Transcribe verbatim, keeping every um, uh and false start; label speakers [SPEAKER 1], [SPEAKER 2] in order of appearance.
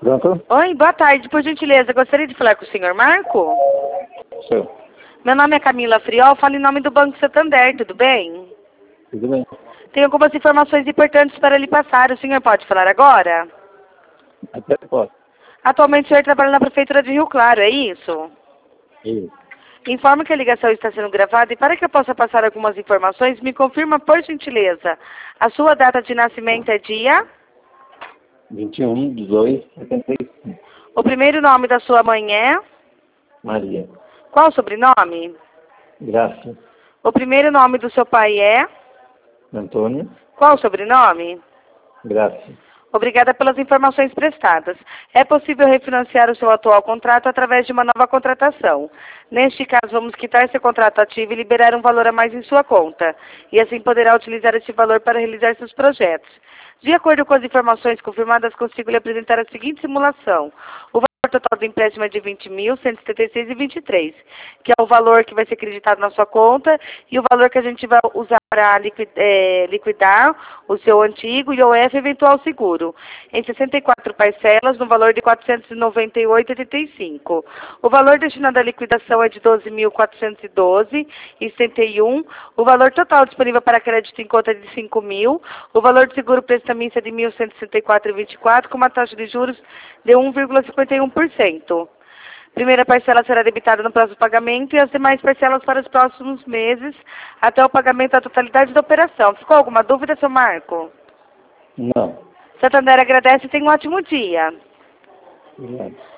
[SPEAKER 1] Pronto?
[SPEAKER 2] Oi, boa tarde. Por gentileza, gostaria de falar com o senhor Marco?
[SPEAKER 1] Sou.
[SPEAKER 2] Meu nome é Camila Friol, falo em nome do Banco Santander, tudo bem?
[SPEAKER 1] Tudo bem?
[SPEAKER 2] Tenho algumas informações importantes para lhe passar. O senhor pode falar agora?
[SPEAKER 1] Até posso.
[SPEAKER 2] Atualmente o senhor trabalha na Prefeitura de Rio Claro, é isso?
[SPEAKER 1] Isso.
[SPEAKER 2] Informo que a ligação está sendo gravada e para que eu possa passar algumas informações, me confirma, por gentileza, a sua data de nascimento é dia?
[SPEAKER 1] vinte e um de dois de setenta e cinco.
[SPEAKER 2] O primeiro nome da sua mãe é?
[SPEAKER 1] Maria.
[SPEAKER 2] Qual o sobrenome?
[SPEAKER 1] Graça.
[SPEAKER 2] O primeiro nome do seu pai é?
[SPEAKER 1] Antônio.
[SPEAKER 2] Qual o sobrenome?
[SPEAKER 1] Graça.
[SPEAKER 2] Obrigada pelas informações prestadas. É possível refinanciar o seu atual contrato através de uma nova contratação. Neste caso, vamos quitar seu contrato ativo e liberar um valor a mais em sua conta. E assim poderá utilizar esse valor para realizar seus projetos. De acordo com as informações confirmadas, consigo lhe apresentar a seguinte simulação. O valor total do empréstimo é de vinte mil, cento e setenta e seis reais e vinte e três centavos, que é o valor que vai ser acreditado na sua conta e o valor que a gente vai usar para liquidar, é, liquidar o seu antigo I O F eventual seguro, em sessenta e quatro parcelas, no valor de quatrocentos e noventa e oito reais e oitenta e cinco centavos. O valor destinado à liquidação é de doze mil, quatrocentos e doze reais e setenta e um centavos. O valor total disponível para crédito em conta é de cinco mil. O valor de seguro prestamista é de mil cento e sessenta e quatro reais e vinte e quatro centavos, com uma taxa de juros de um vírgula cinquenta e um por cento. Primeira parcela será debitada no próximo pagamento e as demais parcelas para os próximos meses, até o pagamento da totalidade da operação. Ficou alguma dúvida, seu Marco?
[SPEAKER 1] Não.
[SPEAKER 2] Santander agradece e tenha um ótimo dia.
[SPEAKER 1] Obrigado.